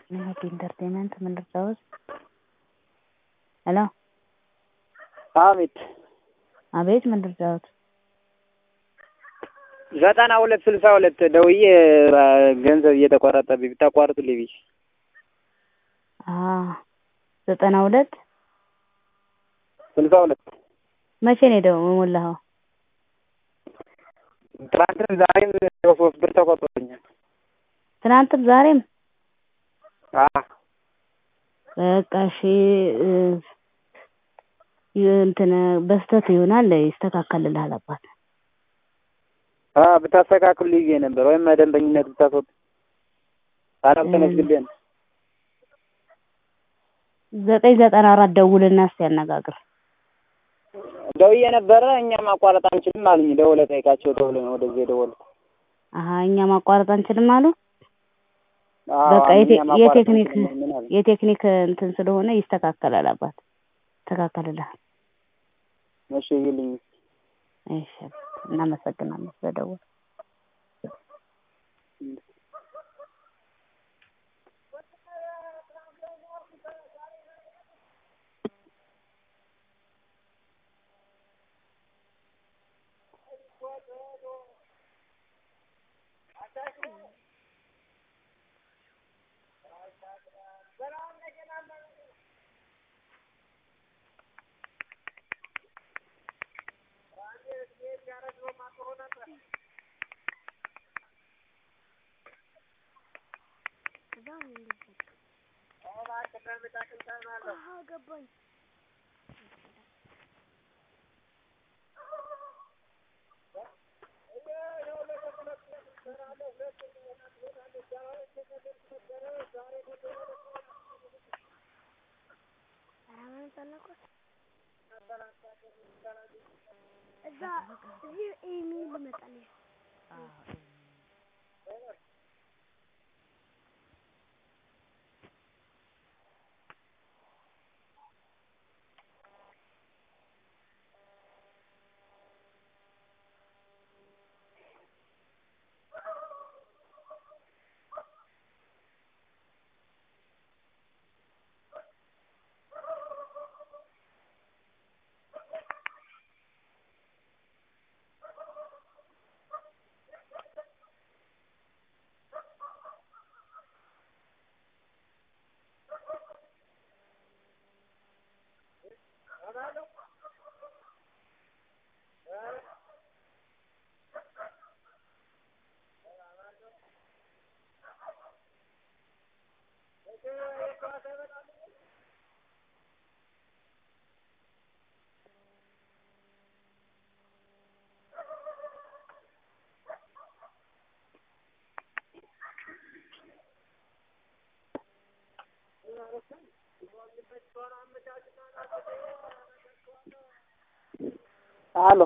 ኢንተርቴይንመንት ምን ልታወስ? ሄሎ አቤት አቤት ምን ልታወስ? 9262 ደውዬ ገንዘብ እየተቆረጠብኝ ብታቋርጡልኝ ብዬ 92 62 መቼ ነው የሞላኸው? ትናንትም ዛሬም 3 ብር ተቆርጦብኛል። ትናንትም ዛሬም? በቃ እሺ እንትን በስተት ይሆናል ይስተካከልልሃል አባት። ብታስተካክሉልኝ ነበር ወይም መደንበኝነት ብታስወጡ አላልተነግልኝ 994 ደውልና እስኪ ያነጋግር። ደውዬ ነበረ እኛ ማቋረጥ አንችልም አሉኝ። ደውለህ ጠይቃቸው ተብሎ ነው ወደዚህ የደወልኩት። እኛ ማቋረጥ አንችልም አሉ። በቃ የቴክኒክ እንትን ስለሆነ ይስተካከላል አባት። ተካከለልሃል። እሺ ይልኝ። እሺ እናመሰግናለን ስለደወል። ገባኝ። እዛ እዚህ ኢሜል ልመጣልኝ Aló.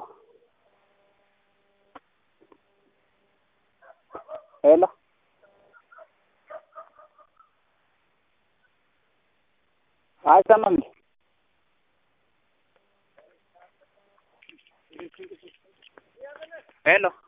Hello. አይሰማም። ሄሎ